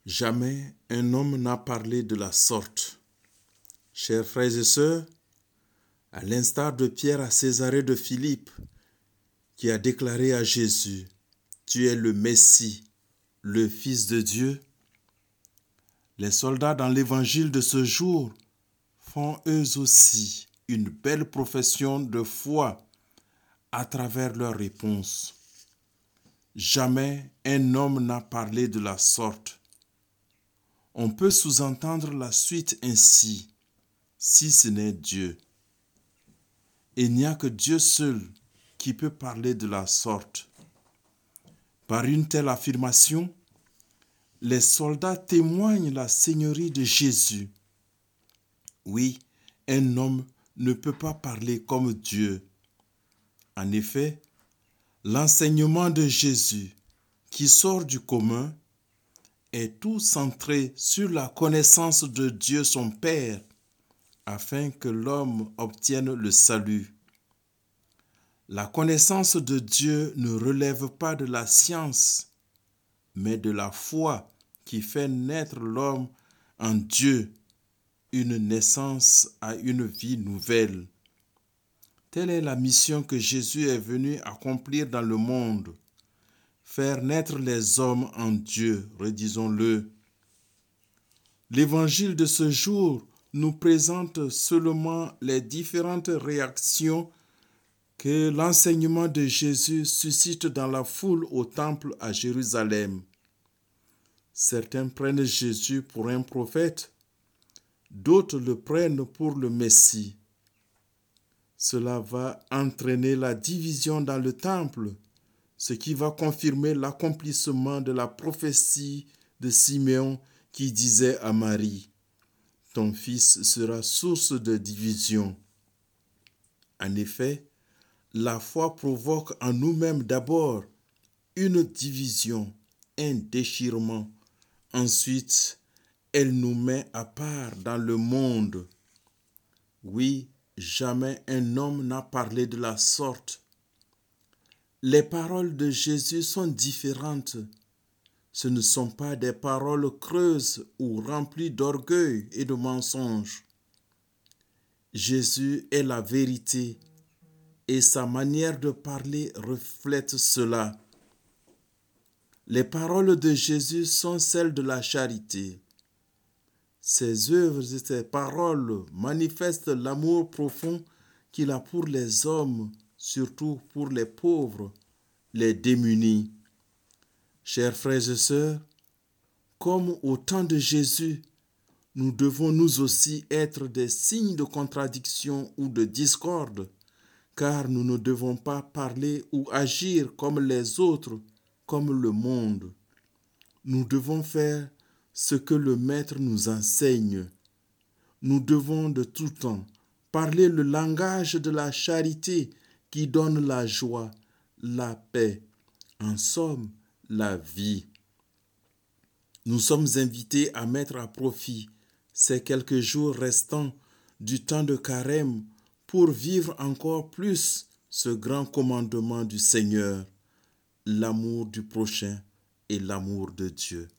Jamais un homme n'a parlé de la sorte. Chers frères et sœurs, à l'instar de Pierre à Césarée de Philippe, qui a déclaré à Jésus, « Tu es le Messie, le Fils de Dieu », les soldats dans l'évangile de ce jour font eux aussi une belle profession de foi à travers leur réponse. Jamais un homme n'a parlé de la sorte. On peut sous-entendre la suite ainsi, si ce n'est Dieu. Il n'y a que Dieu seul qui peut parler de la sorte. Par une telle affirmation, les soldats témoignent la seigneurie de Jésus. Oui, un homme ne peut pas parler comme Dieu. En effet, l'enseignement de Jésus, qui sort du commun, est tout centré sur la connaissance de Dieu son Père, afin que l'homme obtienne le salut. La connaissance de Dieu ne relève pas de la science, mais de la foi qui fait naître l'homme en Dieu, une naissance à une vie nouvelle. Telle est la mission que Jésus est venu accomplir dans le monde, faire naître les hommes en Dieu, redisons-le. L'évangile de ce jour nous présente seulement les différentes réactions que l'enseignement de Jésus suscite dans la foule au temple à Jérusalem. Certains prennent Jésus pour un prophète, d'autres le prennent pour le Messie. Cela va entraîner la division dans le temple, ce qui va confirmer l'accomplissement de la prophétie de Simeon qui disait à Marie, « Ton fils sera source de division ». En effet, la foi provoque en nous-mêmes d'abord une division, un déchirement. Ensuite, elle nous met à part dans le monde. Oui, jamais un homme n'a parlé de la sorte. Les paroles de Jésus sont différentes. Ce ne sont pas des paroles creuses ou remplies d'orgueil et de mensonges. Jésus est la vérité et sa manière de parler reflète cela. Les paroles de Jésus sont celles de la charité. Ses œuvres et ses paroles manifestent l'amour profond qu'il a pour les hommes, surtout pour les pauvres, les démunis. Chers frères et sœurs, comme au temps de Jésus, nous devons nous aussi être des signes de contradiction ou de discorde, car nous ne devons pas parler ou agir comme les autres, comme le monde. Nous devons faire ce que le Maître nous enseigne. Nous devons de tout temps parler le langage de la charité qui donne la joie, la paix, en somme, la vie. Nous sommes invités à mettre à profit ces quelques jours restants du temps de carême pour vivre encore plus ce grand commandement du Seigneur, l'amour du prochain et l'amour de Dieu.